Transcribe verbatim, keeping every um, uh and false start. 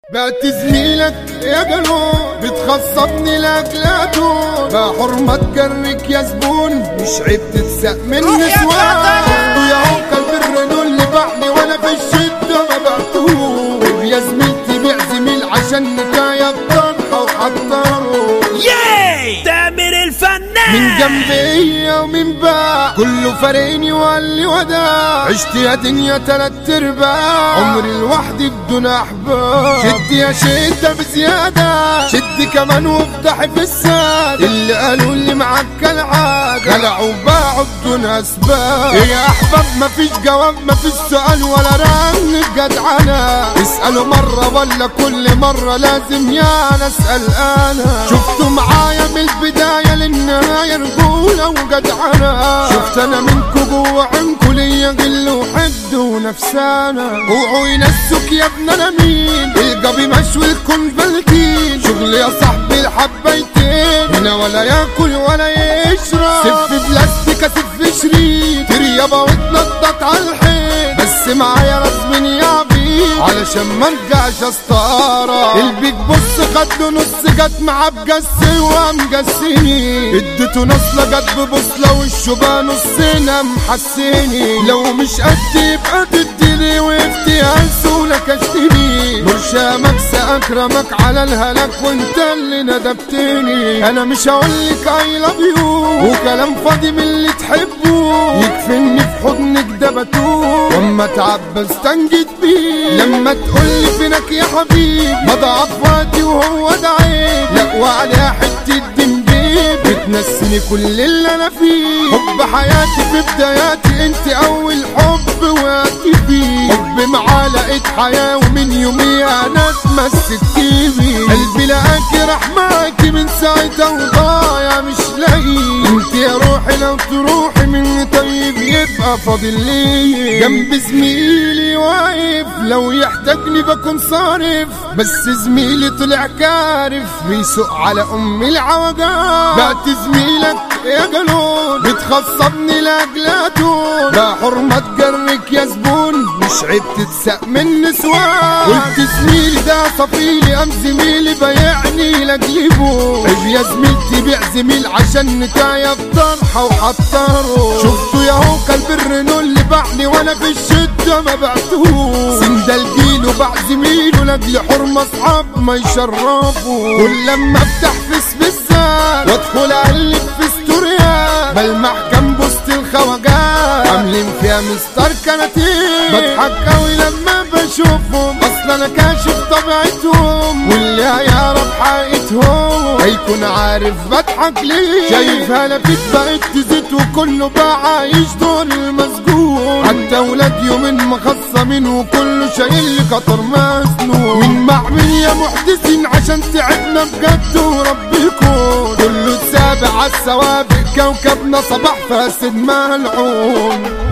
بقت زميلك يا جنون بتخصبني لاكلاته بحرمة تجرك يا زبون مش عيب تتسق من نسوان يا عوكل بالرنول اللي باعني وانا في الشدة ما بعتهوش يا زميلتي بيع زميل عشان نكاية الطرحة وحضره ياي تامر الفنان من جنبي ومن باع كله فارقني وقال لي وداع عشت يا دنيا تلات ارباع عمري لوحدي بدون احباب شد يا شدة بزيادة شد كمان وافتحي في السادة اللي قالوا اللي معاك كالعادة خلعوا وباعوا بدون اسباب يا احباب مفيش جواب مفيش سؤال ولا رن جدعانة اسألوا مرة ولا كل مرة لازم يا نسأل انا شفتوا معايا من البداية للنهاية رجولة وجدعانة شفت انا منكو جوا عينكو ليا غل وحد ونفسانة اوعوا ينسوك يا ابن انا مين الجبي مشوي الكون فالكين شغل يا صاحبي الحبيتين هنا ولا ياكل ولا يشرب سف بلاستيك اسف شريط تريابة واتنطط على الحيط بس معايا رسم يا بيه علشان ما ارجعش استقارة البيك بص خد نص جت معاه بجس ومجسني اديته نصلة جت ببصلة والشبه نصنا محسني لو مش قد يبقى تديني وقفتي هنسولك اشتري برشامك سأكرمك على الهلاك وانت اللي ندبتني انا مش هقولك اي لاف يو وكلام فاضي من اللي تحبه يكفني في حضنك ده بتوه واما اتعب بستنجد بيه لما تقولي فينك يا حبيبي بضعف وقتي وهو ده عيب لا وعليها حتة دمبيب بتنسيني كل اللي انا فيه حب حياتي في بداياتي انت اول حب وقتي فيه حب معلقة حياة ومن يوميها انا اتمسكتي بيه قلبي لقاكي راح معاكي من ساعتها وضايع مش لاقيه انت يا روحي لو تروحي مني طيب يبقى فاضل لي جنب زميلي واقف لو يحتاجني بكون صارف بس زميلي طلع كارف بيسوق على ام العوجات بقت زميلك يا جنون بتخصبني لاجلاته ده حرمة تجرك يا زبون مش عيب تتسق من نسوان قلت زميلي ده صفيلي ام زميلي بايعني لاجيبه عيب يا زميلتي بيع زميل عشان نكاية الطرحة وحضره شفتوا يا عوكل بالرنول اللي باعني وانا في الشدة ما بعتهوش سند الجيل وباع زميله لاجل حرمة اصحاب ما يشرفوا كل لما افتح فيس بالذات وادخل اقلب في ستوريات بلمح كام بوست الخواجات عاملين فيها مستر كناتين بضحك اوي لما بشوفهم اصلا انا كاشف طبيعتهم واللي هيعرف حقيقتهم هيكون عارف بضحك ليه شايف هلفت بقت تزيد وكله بقى عايش دور المسجون حتى ولاد يومين مخصمين وكله شايل لي قطر مسنون من معمل يا محدثين عشان تعبنا بجد وربكم كله السابع عالسوابق كوكبنا صباح فاسد ملعون.